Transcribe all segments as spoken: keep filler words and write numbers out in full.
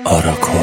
آراکو.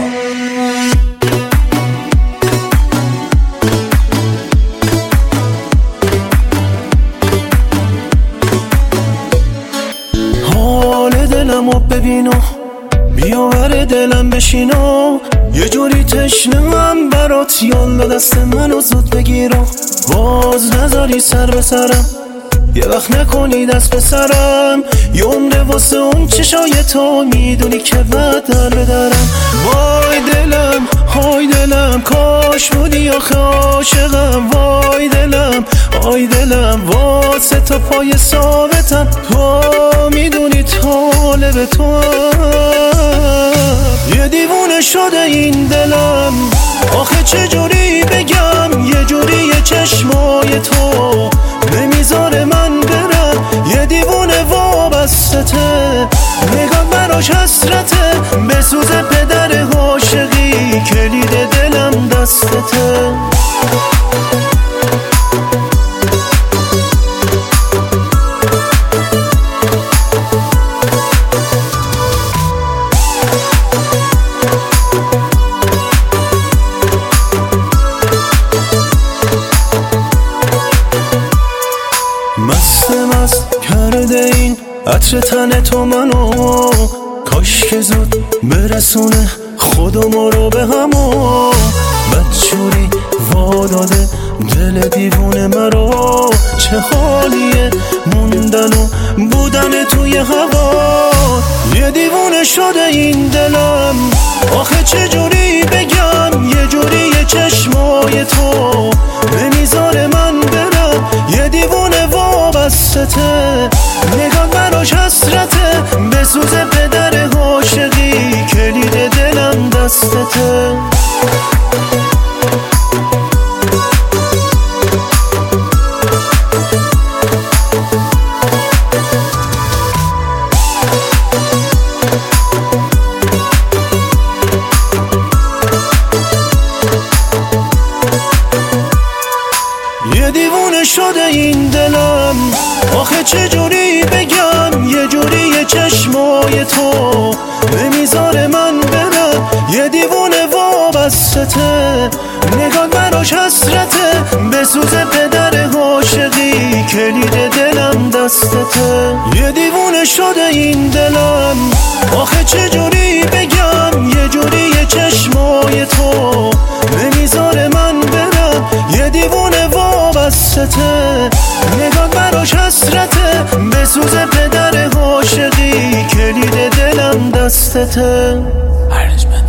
حال دلمو ببینو، بیاور دلم بشینو، یه جوری تشنم برات، یال دست منو زود بگیرو، باز نذاری سر به سرم، یه وقت نکنی دست به سرم، یه عمره واسه اون چشای تو، میدونی که بعد در بدرم. وای دلم، های دلم، کاش بودی آخه عاشقم. وای دلم، آی دلم، واسه تو پای ثابتم، تو میدونی طالب تو هم. یه دیوونه شده این دلم، آخه چجوری بگم، یه جوری چشمای تو نمیذاره من برم، یه دیوونه وابستته، نگاه براش حسرته، بسوز پدر عاشقی، کلید دلم دستته. مست مست کرده این عطر تن تو منو، کاش که زود برسونه خودمو رو به همو، بدجوری واداده دل دیوونه مرا، چه حالیه موندن و بودن توی هوا. یه دیوونه شده این دلم، آخه چجوری بگم، یه جوری چشمای تو نمیذاره من برم، یه دیوونه وابستته، نگاه براش حسرته، بسوز پدر عاشقی، کلید دلم دستته. یه دیوونه شده این دلم، آخه چجوری بگم، یه جوری چشمای تو نمیذاره من برم، یه دیوونه وابستته، نگاه براش حسرته، بسوز پدر عاشقی، کلید دلم دستته. یه دیوونه شده این دلم، آخه چجوری بگم، یه جوری چشمای تو نمیذاره من برم، یه دیوونه وابستته، نگاه براش حسرته، بسوز پدر عاشقی، کلید دلم دستته.